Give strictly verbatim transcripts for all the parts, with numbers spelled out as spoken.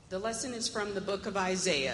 The lesson is from the book of Isaiah.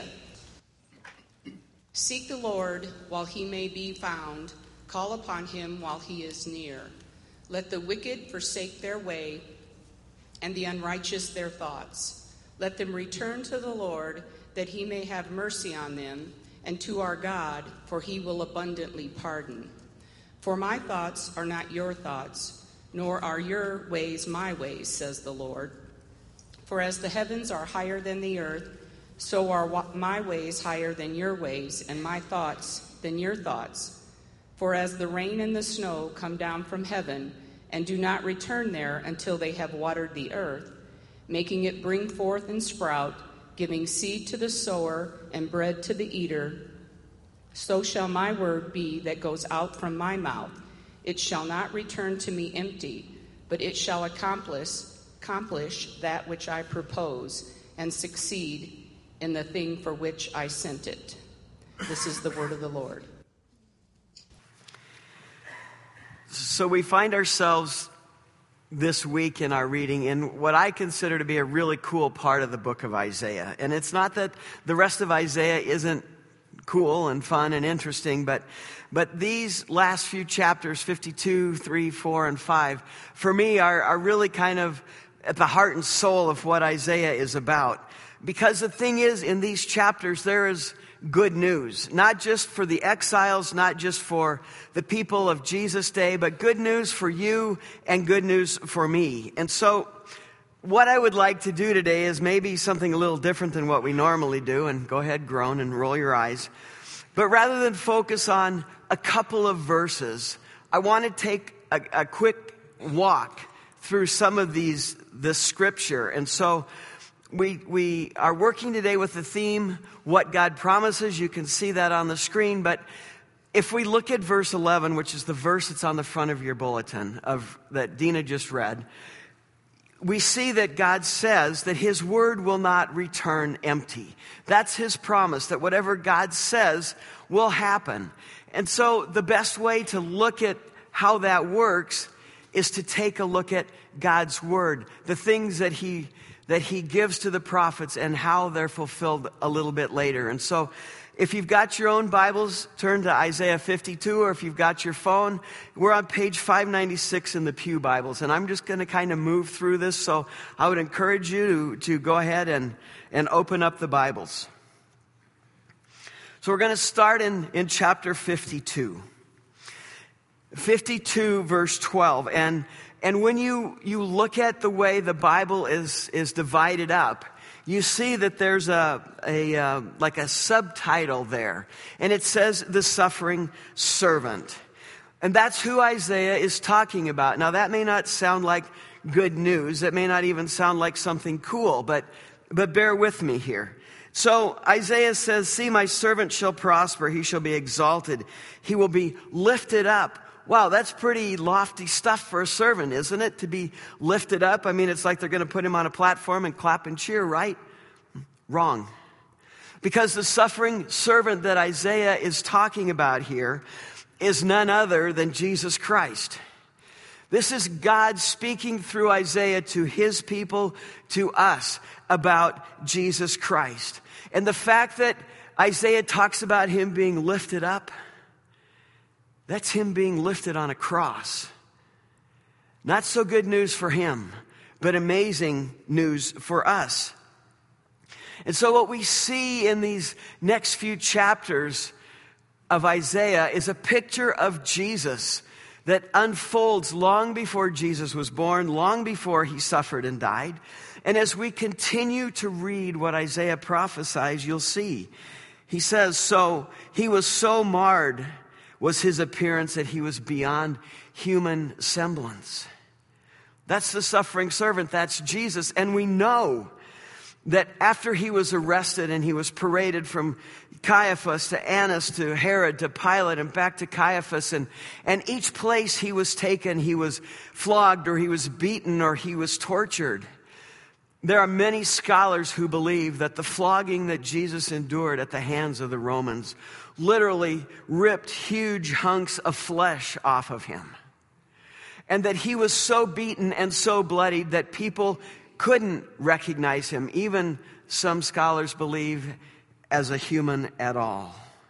Seek the Lord while he may be found. Call upon him while he is near. Let the wicked forsake their way, and the unrighteous their thoughts. Let them return to the Lord, that he may have mercy on them, and to our God, for he will abundantly pardon. For my thoughts are not your thoughts, nor are your ways my ways, says the Lord. For as the heavens are higher than the earth, so are my ways higher than your ways, and my thoughts than your thoughts. For as the rain and the snow come down from heaven, and do not return there until they have watered the earth, making it bring forth and sprout, giving seed to the sower and bread to the eater, so shall my word be that goes out from my mouth. It shall not return to me empty, but it shall accomplish accomplish that which I propose, and succeed in the thing for which I sent it. This is the word of the Lord. So we find ourselves this week in our reading in what I consider to be a really cool part of the book of Isaiah. And it's not that the rest of Isaiah isn't cool and fun and interesting, but but these last few chapters, fifty-two, three, four, and five, for me are, are really kind of at the heart and soul of what Isaiah is about. Because the thing is, in these chapters, there is good news, not just for the exiles, not just for the people of Jesus' day, but good news for you and good news for me. And so what I would like to do today is maybe something a little different than what we normally do, and go ahead, groan and roll your eyes. But rather than focus on a couple of verses, I want to take a, a quick walk through some of these, this scripture. And so we we are working today with the theme, What God Promises. You can see that on the screen. But if we look at verse eleven, which is the verse that's on the front of your bulletin of that Dina just read, we see that God says that his word will not return empty. That's his promise, that whatever God says will happen. And so the best way to look at how that works is to take a look at God's word, the things that he that he gives to the prophets and how they're fulfilled a little bit later. And so if you've got your own Bibles, turn to Isaiah fifty-two, or if you've got your phone, we're on page five ninety-six in the Pew Bibles. And I'm just going to kind of move through this, so I would encourage you to, to go ahead and, and open up the Bibles. So we're going to start in, in chapter fifty-two. fifty-two, verse twelve. And and when you, you look at the way the Bible is, is divided up, you see that there's a, a uh, like a subtitle there. And it says, the suffering servant. And that's who Isaiah is talking about. Now, that may not sound like good news. It may not even sound like something cool, but but bear with me here. So Isaiah says, see, my servant shall prosper. He shall be exalted. He will be lifted up. Wow, that's pretty lofty stuff for a servant, isn't it? To be lifted up. I mean, it's like they're going to put him on a platform and clap and cheer, right? Wrong. Because the suffering servant that Isaiah is talking about here is none other than Jesus Christ. This is God speaking through Isaiah to his people, to us, about Jesus Christ. And the fact that Isaiah talks about him being lifted up, that's him being lifted on a cross. Not so good news for him, but amazing news for us. And so what we see in these next few chapters of Isaiah is a picture of Jesus that unfolds long before Jesus was born, long before he suffered and died. And as we continue to read what Isaiah prophesies, you'll see. He says, so he was so marred was his appearance that he was beyond human semblance. That's the suffering servant. That's Jesus. And we know that after he was arrested and he was paraded from Caiaphas to Annas to Herod to Pilate and back to Caiaphas, and, and each place he was taken, he was flogged or he was beaten or he was tortured. There are many scholars who believe that the flogging that Jesus endured at the hands of the Romans literally ripped huge hunks of flesh off of him. And that he was so beaten and so bloodied that people couldn't recognize him. Even some scholars believe, as a human at all.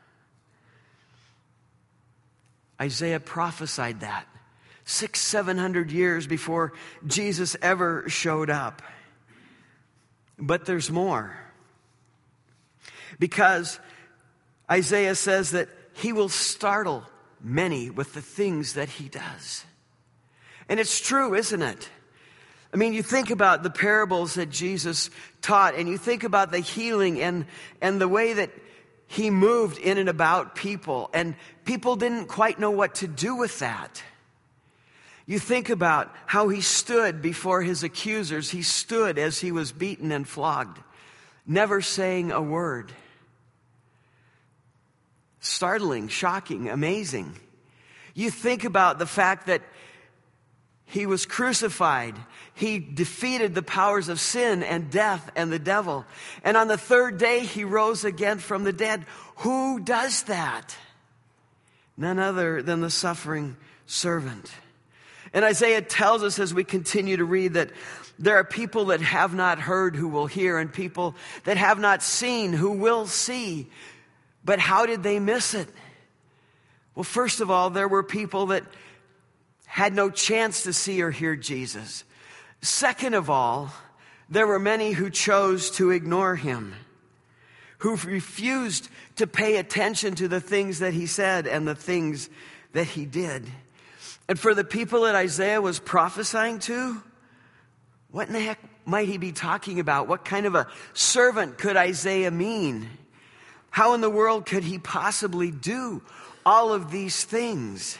Isaiah prophesied that six, seven hundred years before Jesus ever showed up. But there's more. Because Isaiah says that he will startle many with the things that he does. And it's true, isn't it? I mean, you think about the parables that Jesus taught, and you think about the healing and, and the way that he moved in and about people, and people didn't quite know what to do with that. You think about how he stood before his accusers. He stood as he was beaten and flogged, never saying a word. Startling, shocking, amazing. You think about the fact that he was crucified. He defeated the powers of sin and death and the devil. And on the third day, he rose again from the dead. Who does that? None other than the suffering servant. And Isaiah tells us as we continue to read that there are people that have not heard who will hear, and people that have not seen who will see. But how did they miss it? Well, first of all, there were people that had no chance to see or hear Jesus. Second of all, there were many who chose to ignore him, who refused to pay attention to the things that he said and the things that he did. And for the people that Isaiah was prophesying to, what in the heck might he be talking about? What kind of a servant could Isaiah mean? How in the world could he possibly do all of these things?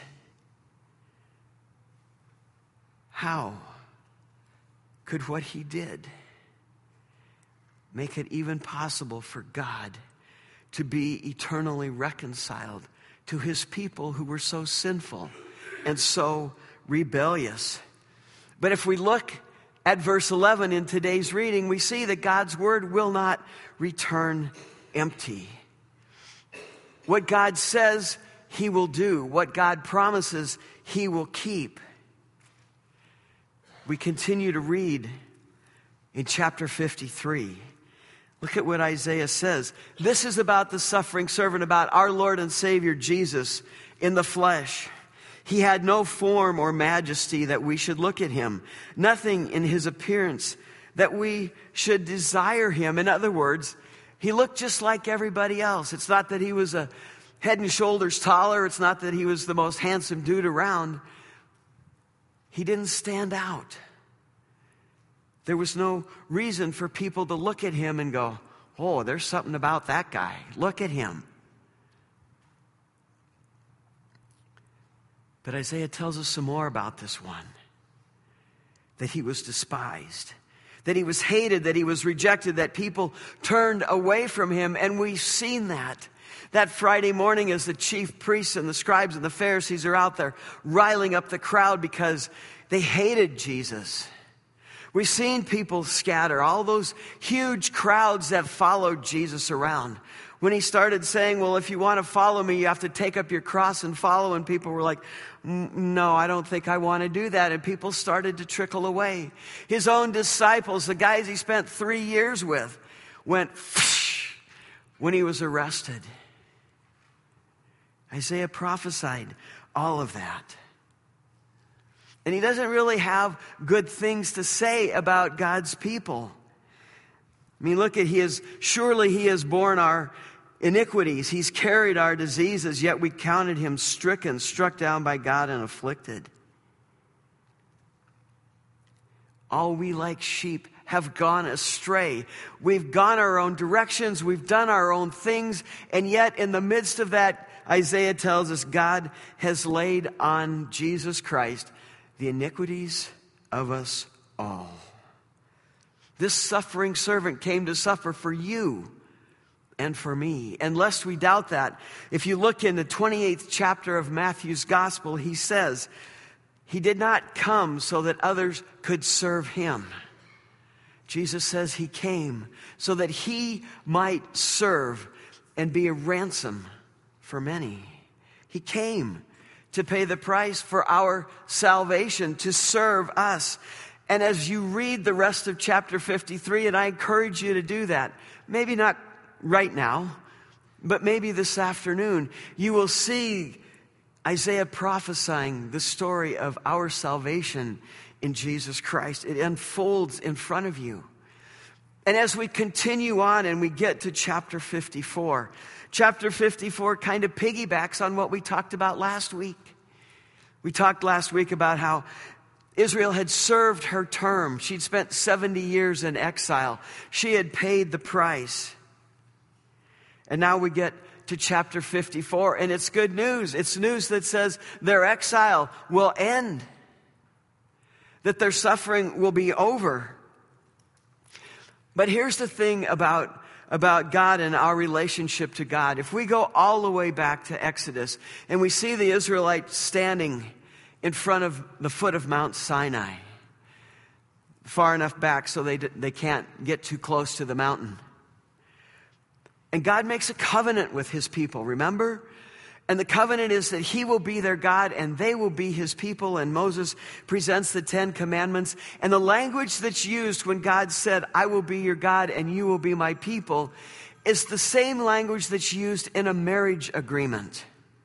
How could what he did make it even possible for God to be eternally reconciled to his people who were so sinful and so rebellious? But if we look at verse eleven in today's reading, we see that God's word will not return empty. What God says, he will do. What God promises, he will keep. We continue to read in chapter fifty-three. Look at what Isaiah says. This is about the suffering servant, about our Lord and Savior Jesus in the flesh. He had no form or majesty that we should look at him. Nothing in his appearance that we should desire him. In other words, he looked just like everybody else. It's not that he was a head and shoulders taller. It's not that he was the most handsome dude around. He didn't stand out. There was no reason for people to look at him and go, oh, there's something about that guy. Look at him. But Isaiah tells us some more about this one. That he was despised. That he was hated. That he was rejected. That people turned away from him. And we've seen that. That Friday morning as the chief priests and the scribes and the Pharisees are out there riling up the crowd because they hated Jesus. We've seen people scatter, all those huge crowds that followed Jesus around. When he started saying, well, if you want to follow me, you have to take up your cross and follow. And people were like, no, I don't think I want to do that. And people started to trickle away. His own disciples, the guys he spent three years with, went when he was arrested. Isaiah prophesied all of that. And he doesn't really have good things to say about God's people. I mean, look at, he is, surely he has borne our iniquities. He's carried our diseases, yet we counted him stricken, struck down by God and afflicted. All we like sheep have gone astray. We've gone our own directions. We've done our own things. And yet in the midst of that, Isaiah tells us God has laid on Jesus Christ the iniquities of us all. This suffering servant came to suffer for you and for me. And lest we doubt that, if you look in the twenty-eighth chapter of Matthew's gospel, he says, he did not come so that others could serve him. Jesus says he came so that he might serve and be a ransom for many. He came to pay the price for our salvation, to serve us. And as you read the rest of chapter fifty-three, and I encourage you to do that, maybe not right now, but maybe this afternoon, you will see Isaiah prophesying the story of our salvation in Jesus Christ. It unfolds in front of you. And as we continue on and we get to chapter fifty-four, chapter fifty-four kind of piggybacks on what we talked about last week. We talked last week about how Israel had served her term. She'd spent seventy years in exile. She had paid the price. And now we get to chapter fifty-four, and it's good news. It's news that says their exile will end, that their suffering will be over. But here's the thing about, about God and our relationship to God. If we go all the way back to Exodus, and we see the Israelites standing in front of the foot of Mount Sinai, far enough back so they, they can't get too close to the mountain. And God makes a covenant with his people, remember? And the covenant is that he will be their God and they will be his people. And Moses presents the Ten Commandments. And the language that's used when God said, I will be your God and you will be my people, is the same language that's used in a marriage agreement.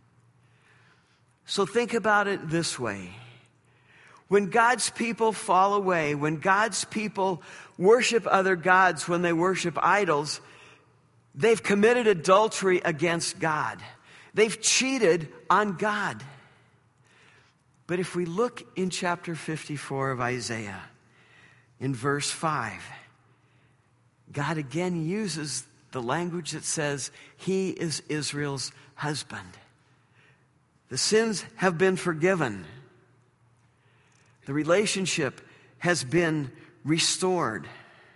So think about it this way. When God's people fall away, when God's people worship other gods, when they worship idols, they've committed adultery against God. They've cheated on God. But if we look in chapter fifty-four of Isaiah, in verse five, God again uses the language that says he is Israel's husband. The sins have been forgiven. The relationship has been restored.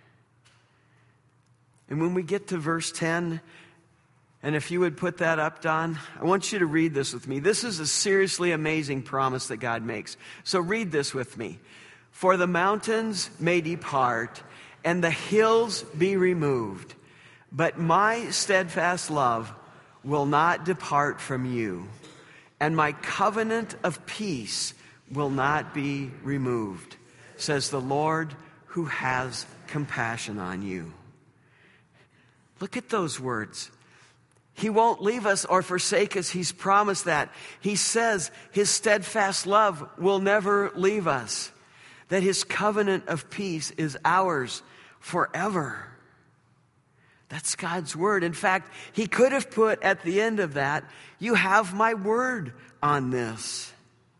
And when we get to verse ten, and if you would put that up, Don, I want you to read this with me. This is a seriously amazing promise that God makes. So read this with me. For the mountains may depart, and the hills be removed, but my steadfast love will not depart from you, and my covenant of peace will not be removed, says the Lord who has compassion on you. Look at those words. He won't leave us or forsake us. He's promised that. He says his steadfast love will never leave us, that his covenant of peace is ours forever. That's God's word. In fact, he could have put at the end of that, you have my word on this.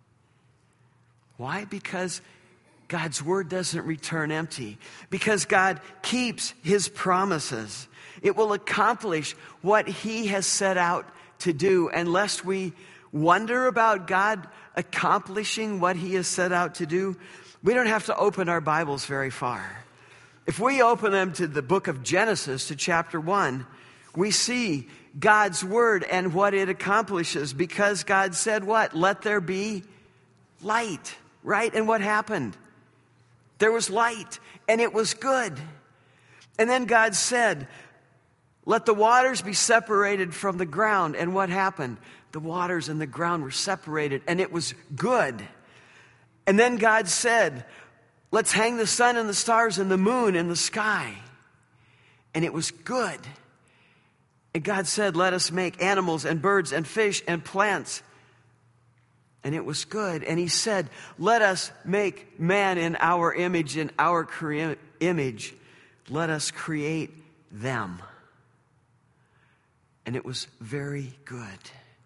Why? Because God's word doesn't return empty. Because God keeps his promises. It will accomplish what he has set out to do. And lest we wonder about God accomplishing what he has set out to do, we don't have to open our Bibles very far. If we open them to the book of Genesis, to chapter one, we see God's word and what it accomplishes. Because God said what? Let there be light, right? And what happened? There was light, and it was good. And then God said, let the waters be separated from the ground. And what happened? The waters and the ground were separated, and it was good. And then God said, let's hang the sun and the stars and the moon in the sky. And it was good. And God said, let us make animals and birds and fish and plants. And it was good. And he said, let us make man in our image, in our crea- image. Let us create them. And it was very good.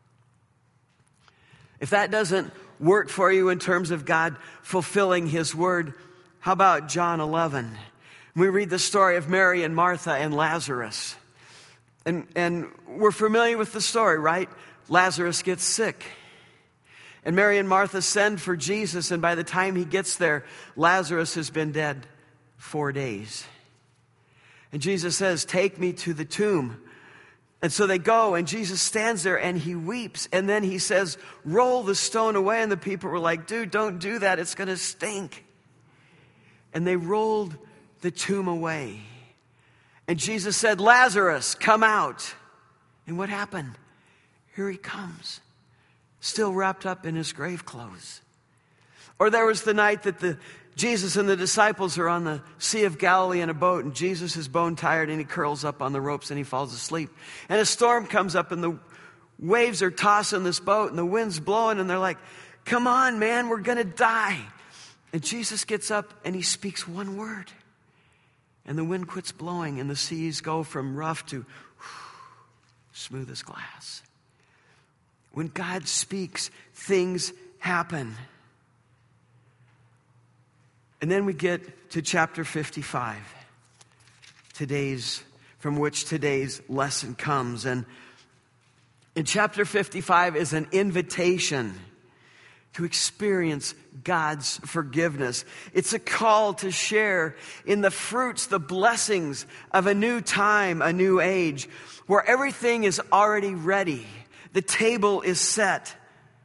If that doesn't work for you in terms of God fulfilling his word, how about John eleven? We read the story of Mary and Martha and Lazarus. And, and we're familiar with the story, right? Lazarus gets sick. And Mary and Martha send for Jesus, and by the time he gets there, Lazarus has been dead four days. And Jesus says, take me to the tomb. And so they go, and Jesus stands there, and he weeps. And then he says, roll the stone away. And the people were like, dude, don't do that. It's going to stink. And they rolled the tomb away. And Jesus said, Lazarus, come out. And what happened? Here he comes, still wrapped up in his grave clothes. Or there was the night that the, Jesus and the disciples are on the Sea of Galilee in a boat, and Jesus is bone tired, and he curls up on the ropes and he falls asleep. And a storm comes up, and the waves are tossing this boat, and the wind's blowing, and they're like, come on, man, we're going to die. And Jesus gets up and he speaks one word, and the wind quits blowing, and the seas go from rough to smooth as glass. When God speaks, things happen. And then we get to chapter fifty-five, today's, from which today's lesson comes. And in chapter fifty-five is an invitation to experience God's forgiveness. It's a call to share in the fruits, the blessings of a new time, a new age, where everything is already ready. The table is set,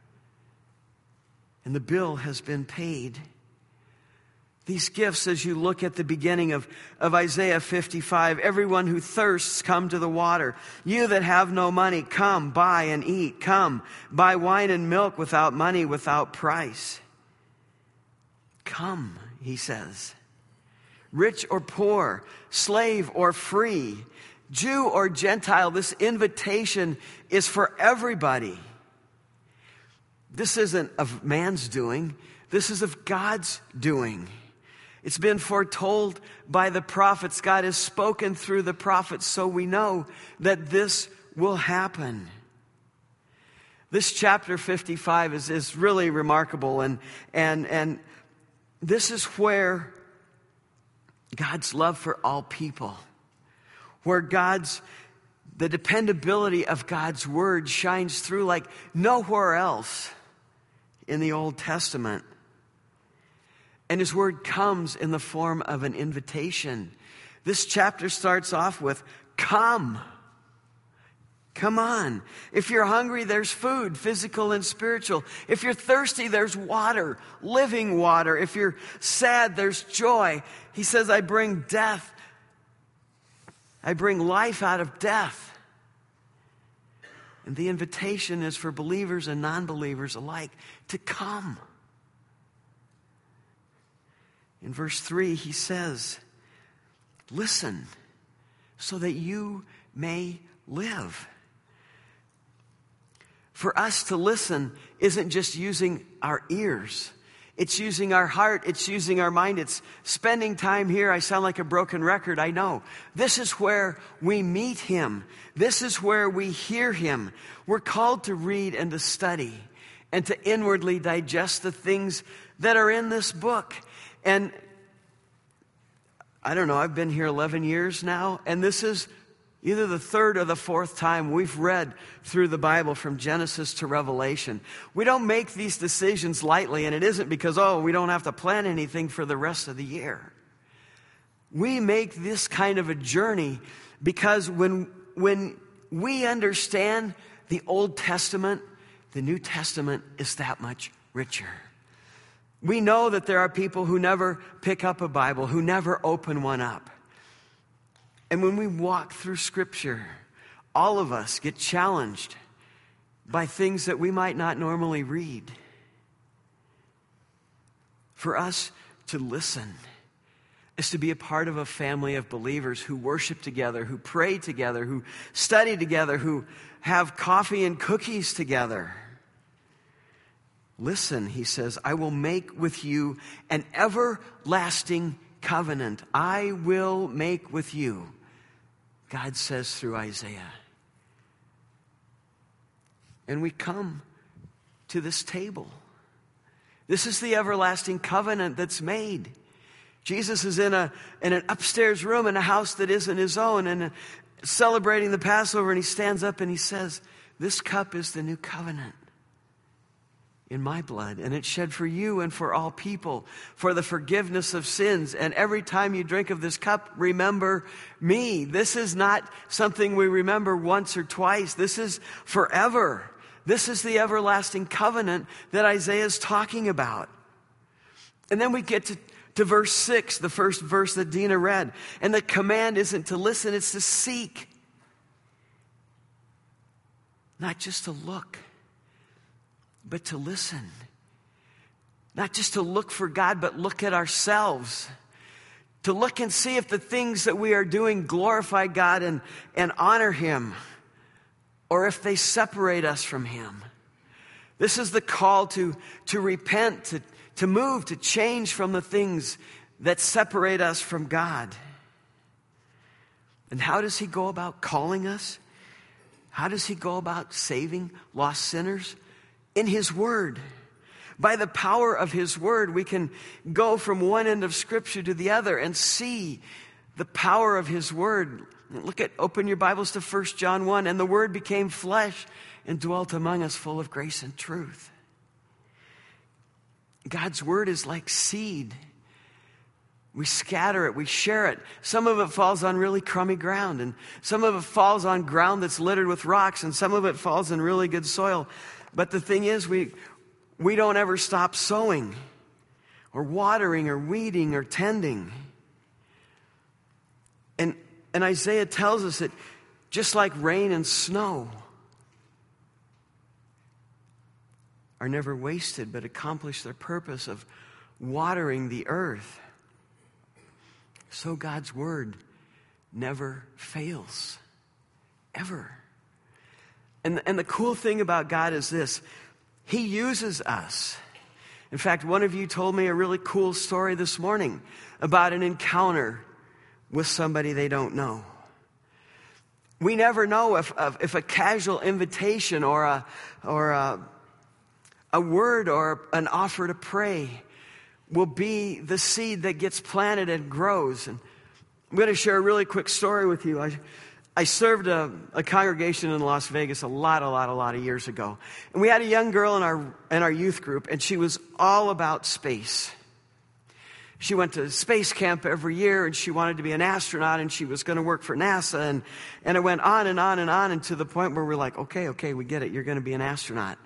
and the bill has been paid. These gifts, as you look at the beginning of, of Isaiah fifty-five, everyone who thirsts, come to the water. You that have no money, come, buy and eat. Come, buy wine and milk without money, without price. Come, he says. Rich or poor, slave or free, Jew or Gentile, this invitation is for everybody. This isn't of man's doing. This is of God's doing. It's been foretold by the prophets. God has spoken through the prophets, so we know that this will happen. This chapter fifty-five is, is really remarkable, and, and, and this is where God's love for all people, where God's, the dependability of God's word shines through like nowhere else in the Old Testament. And his word comes in the form of an invitation. This chapter starts off with, come. Come on. If you're hungry, there's food, physical and spiritual. If you're thirsty, there's water, living water. If you're sad, there's joy. He says, I bring death. I bring life out of death. And the invitation is for believers and non-believers alike to come. In verse three, he says, listen so that you may live. For us to listen isn't just using our ears. It's using our heart. It's using our mind. It's spending time here. I sound like a broken record, I know. This is where we meet him. This is where we hear him. We're called to read and to study and to inwardly digest the things that are in this book. And I don't know, I've been here eleven years now, and this is either the third or the fourth time we've read through the Bible from Genesis to Revelation. We don't make these decisions lightly, and it isn't because, oh, we don't have to plan anything for the rest of the year. We make this kind of a journey because when, when we understand the Old Testament, the New Testament is that much richer. We know that there are people who never pick up a Bible, who never open one up. And when we walk through Scripture, all of us get challenged by things that we might not normally read. For us to listen is to be a part of a family of believers who worship together, who pray together, who study together, who have coffee and cookies together. Listen, he says, I will make with you an everlasting covenant. I will make with you, God says through Isaiah. And we come to this table. This is the everlasting covenant that's made. Jesus is in a in an upstairs room in a house that isn't his own, and uh, celebrating the Passover, and he stands up and he says, this cup is the new covenant in my blood, and it's shed for you and for all people for the forgiveness of sins. And every time you drink of this cup, remember me. This is not something we remember once or twice. This is forever. This is the everlasting covenant that Isaiah is talking about. And then we get to, to verse six, the first verse that Dina read. And the command isn't to listen, it's to seek. Not just to look, but to listen. Not just to look for God, but look at ourselves. To look and see if the things that we are doing glorify God and, and honor Him, or if they separate us from Him. This is the call to, to repent, to, to move, to change from the things that separate us from God. And how does He go about calling us? How does He go about saving lost sinners? In His Word. By the power of His Word, we can go from one end of Scripture to the other and see the power of His Word. Look at, open your Bibles to First John one. And the Word became flesh and dwelt among us, full of grace and truth. God's Word is like seed. We scatter it, we share it. Some of it falls on really crummy ground, and some of it falls on ground that's littered with rocks, and some of it falls in really good soil. But the thing is, we we don't ever stop sowing or watering or weeding or tending. And, and Isaiah tells us that just like rain and snow are never wasted, but accomplish their purpose of watering the earth, so God's Word never fails, ever. And, and the cool thing about God is this: He uses us. In fact, one of you told me a really cool story this morning about an encounter with somebody they don't know. We never know if, if a casual invitation or a, or a, a word or an offer to pray will be the seed that gets planted and grows. And I'm going to share a really quick story with you. I, I served a, a congregation in Las Vegas a lot, a lot, a lot of years ago. And we had a young girl in our, in our youth group, and she was all about space. She went to space camp every year, and she wanted to be an astronaut, and she was going to work for NASA. And, and it went on and on and on, and to the point where we're like, okay, okay, we get it. You're going to be an astronaut.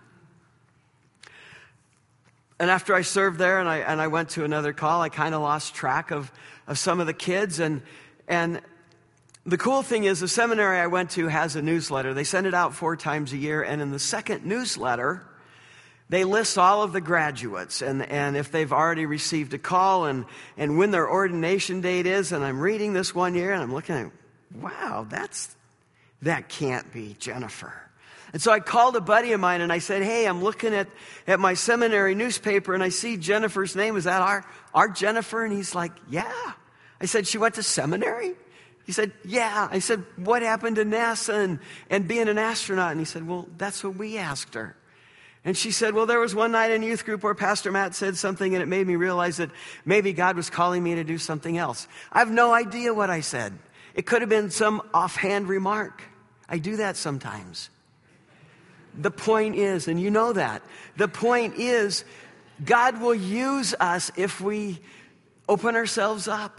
And after I served there and I and I went to another call, I kind of lost track of, of some of the kids. And and the cool thing is the seminary I went to has a newsletter. They send it out four times a year. And in the second newsletter, they list all of the graduates and, and if they've already received a call and, and when their ordination date is. And I'm reading this one year and I'm looking at, wow, that's that can't be Jennifer. And so I called a buddy of mine and I said, hey, I'm looking at, at my seminary newspaper and I see Jennifer's name. Is that our, our Jennifer? And he's like, yeah. I said, she went to seminary? He said, yeah. I said, what happened to NASA and, and being an astronaut? And he said, well, that's what we asked her. And she said, well, there was one night in youth group where Pastor Matt said something and it made me realize that maybe God was calling me to do something else. I have no idea what I said. It could have been some offhand remark. I do that sometimes. The point is, and you know that, the point is, God will use us if we open ourselves up.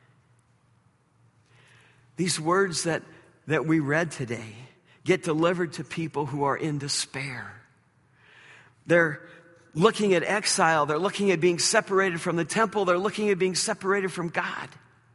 These words that, that we read today get delivered to people who are in despair. They're looking at exile. They're looking at being separated from the temple. They're looking at being separated from God.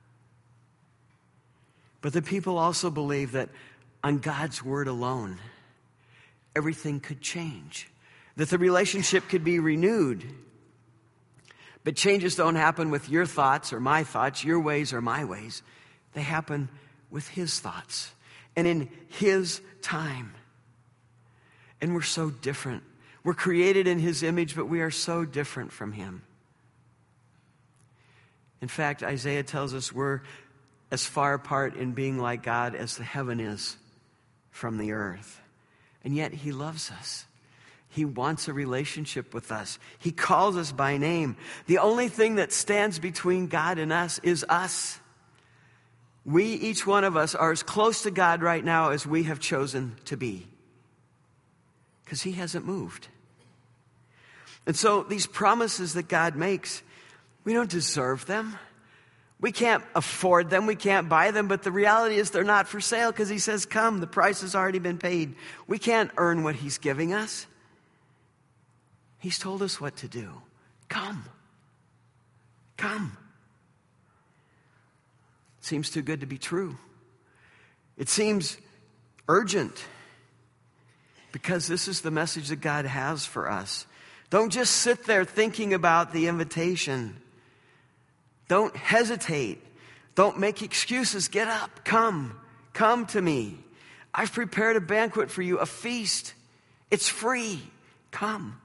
But the people also believe that on God's word alone, everything could change, that the relationship could be renewed. But changes don't happen with your thoughts or my thoughts, your ways or my ways. They happen with His thoughts and in His time. And we're so different. We're created in His image, but we are so different from Him. In fact, Isaiah tells us we're as far apart in being like God as the heaven is from the earth. And yet He loves us. He wants a relationship with us. He calls us by name. The only thing that stands between God and us is us. We, each one of us, are as close to God right now as we have chosen to be. Because He hasn't moved. And so these promises that God makes, we don't deserve them. We can't afford them. We can't buy them. But the reality is they're not for sale because He says, come, the price has already been paid. We can't earn what He's giving us. He's told us what to do. Come. Come. It seems too good to be true. It seems urgent because this is the message that God has for us. Don't just sit there thinking about the invitation. Don't hesitate. Don't make excuses. Get up. Come. Come to me. I've prepared a banquet for you, a feast. It's free. Come.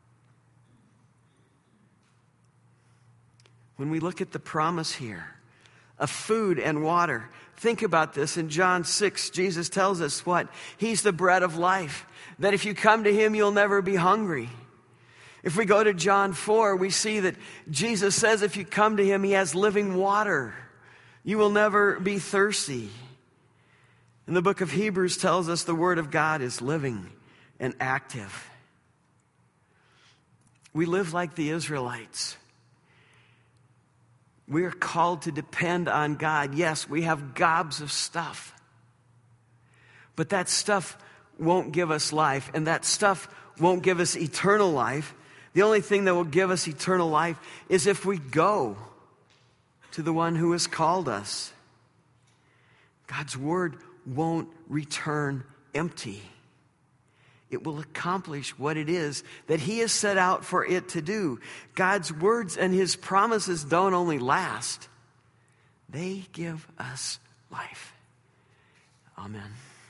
When we look at the promise here of food and water, think about this. In John six, Jesus tells us what? He's the bread of life. That if you come to him, you'll never be hungry. If we go to John four, we see that Jesus says if you come to him, he has living water. You will never be thirsty. And the book of Hebrews tells us the word of God is living and active. We live like the Israelites. We are called to depend on God. Yes, we have gobs of stuff. But that stuff won't give us life, and that stuff won't give us eternal life. The only thing that will give us eternal life is if we go to the one who has called us. God's word won't return empty. It will accomplish what it is that he has set out for it to do. God's words and his promises don't only last, they give us life. Amen.